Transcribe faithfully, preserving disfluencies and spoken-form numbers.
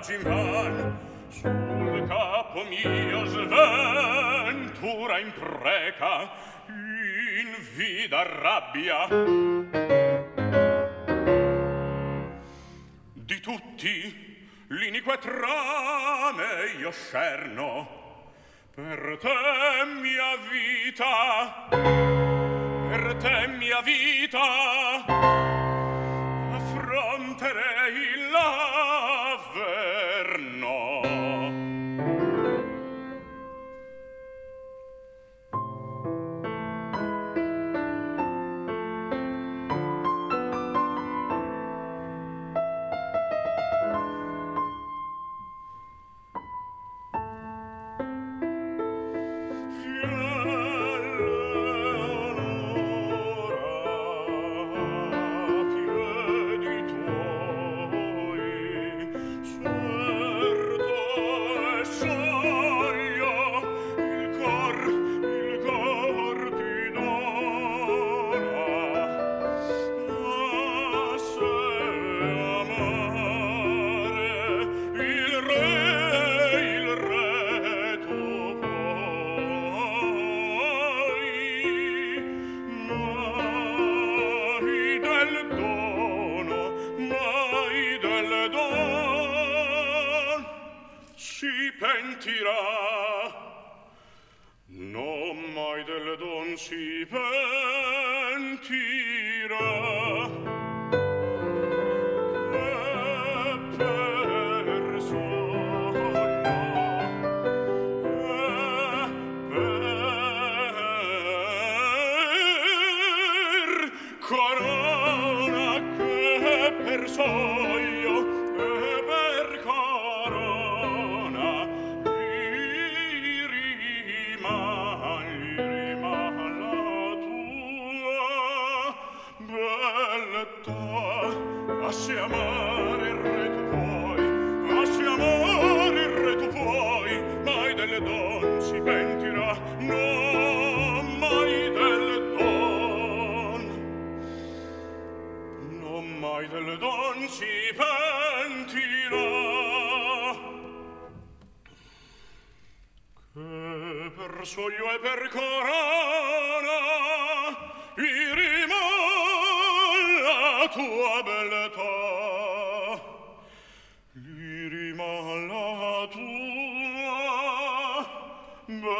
viaggi van, sul capo mio sventura impreca, in vida rabbia. Di tutti l'inique trame io scerno, per te mia vita, per te mia vita, affronterei l'avverno. Non mai del don si pentirà. Che persona, per corona, che per soglio, e per corona lasci amare il re tu puoi, lasci amare il re tu puoi, mai delle don si pentirà, no, mai delle don, no, mai delle don si pentirà. Che per soglio e per corona i rimane la tua beltà, li rimane la tua beltà.